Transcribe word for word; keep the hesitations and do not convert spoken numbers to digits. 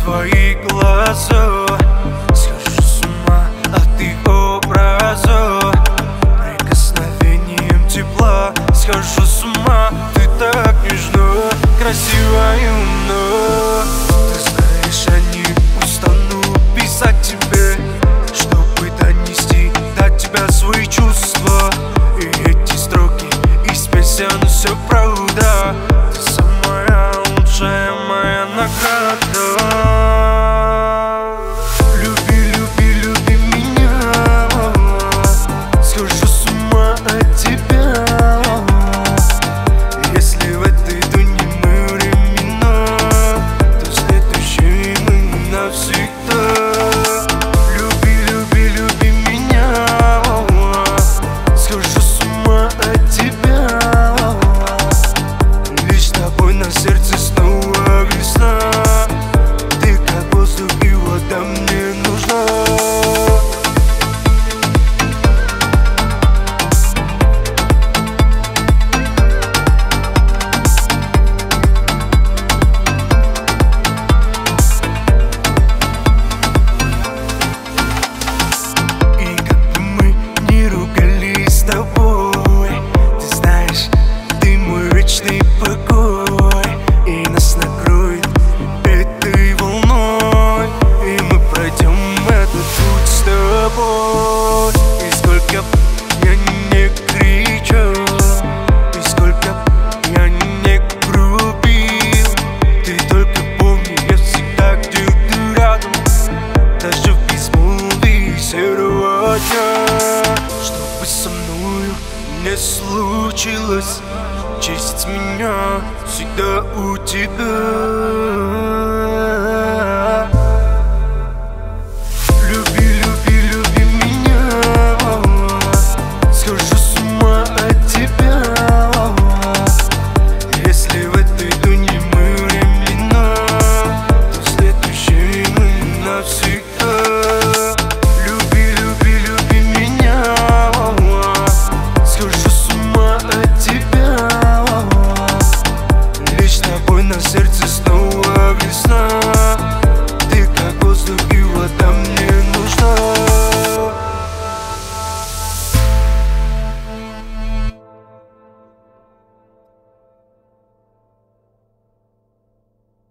твои глаза. Схожу с ума от их образа, прикосновением тепла. Схожу с ума, ты так нежна, красива и умна. Ты знаешь, я не устану писать тебе, чтобы донести до тебя свои чувства. И эти строки из песен, все правда. Ты самая лучшая моя награда. Люби, люби, люби меня. Схожу с ума от тебя. Если в этой дуне мы времена, то следующие мы навсегда. Люби, люби, люби меня. Схожу с ума от тебя. Лишь с тобой на сердце снова весна. Ты как воздух и вода мне нужна. И как бы мы не ругались с тобой, ты знаешь, ты мой вечный покой. И нас накроет этой волной, и мы пройдем этот путь с тобой. И сколько б я не кричал, и сколько б я не грубил, ты только помни, я всегда где ты рядом, даже в безмолвии серого дня. Что бы со мною не случилось, честь меня всегда у тебя. Люби, люби, люби меня. Схожу с ума от тебя. Если в этой дуне мы времена, то следующие мы навсегда. Люби, люби, люби меня. Схожу с ума от тебя. Лишь с тобой на сердце